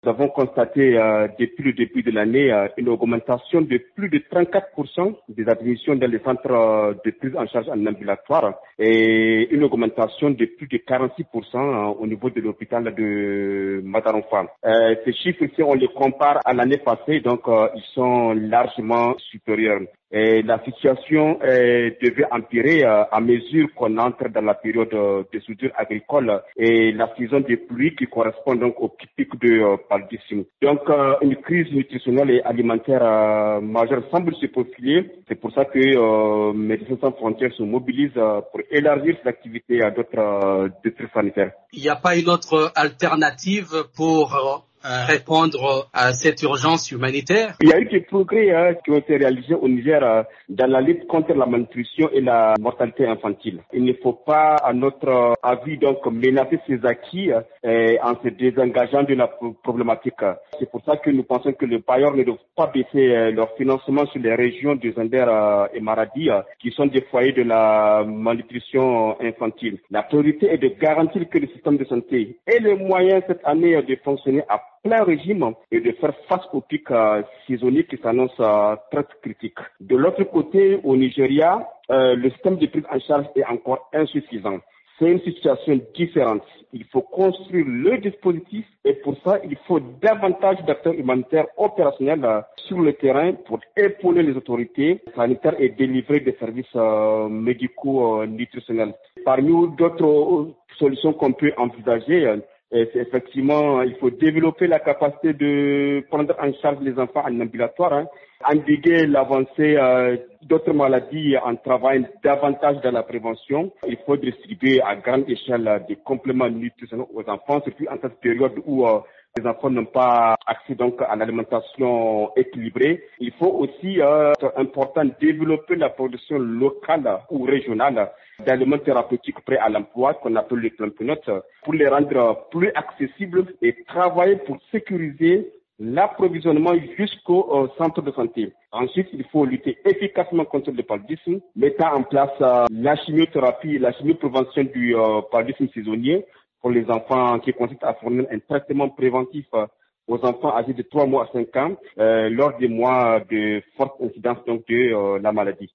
Nous avons constaté depuis le début de l'année une augmentation de plus de 34% des admissions dans les centres de prise en charge en ambulatoire et une augmentation de plus de 46% au niveau de l'hôpital de Madaronfa. Ces chiffres, si on les compare à l'année passée, donc ils sont largement supérieurs. Et la situation devait empirer à mesure qu'on entre dans la période de soudure agricole et la saison des pluies qui correspond donc au pic de paludisme. Donc une crise nutritionnelle et alimentaire majeure semble se profiler. C'est pour ça que Médecins sans frontières se mobilise pour élargir cette activité à d'autres districts sanitaires. Il n'y a pas une autre alternative pour répondre à cette urgence humanitaire? Il y a eu des progrès qui ont été réalisés au Niger dans la lutte contre la malnutrition et la mortalité infantile. Il ne faut pas, à notre avis, donc menacer ces acquis en se désengageant de la problématique. C'est pour ça que nous pensons que les bailleurs ne doivent pas baisser leur financement sur les régions de Zender et Maradi, qui sont des foyers de la malnutrition infantile. La priorité est de garantir que le système de santé ait les moyens cette année de fonctionner à plein régime et de faire face aux pics saisonniers qui s'annoncent très critiques. De l'autre côté, au Nigeria, le système de prise en charge est encore insuffisant. C'est une situation différente. Il faut construire le dispositif et pour ça, il faut davantage d'acteurs humanitaires opérationnels sur le terrain pour épauler les autorités sanitaires et délivrer des services médicaux nutritionnels. Parmi d'autres solutions qu'on peut envisager, effectivement, il faut développer la capacité de prendre en charge les enfants en ambulatoire, endiguer l'avancée d'autres maladies en travaillant davantage dans la prévention. Il faut distribuer à grande échelle des compléments nutritionnels aux enfants, surtout en cette période où les enfants n'ont pas accès donc à l'alimentation équilibrée. Il faut aussi, c'est important, développer la production locale ou régionale d'aliments thérapeutiques prêts à l'emploi, qu'on appelle les plampenotes, pour les rendre plus accessibles et travailler pour sécuriser l'approvisionnement jusqu'au centre de santé. Ensuite, il faut lutter efficacement contre le paludisme, mettant en place la chimiothérapie, la chimioprévention du paludisme saisonnier pour les enfants qui consiste à fournir un traitement préventif aux enfants âgés de 3 mois à 5 ans lors des mois de forte incidence donc de la maladie.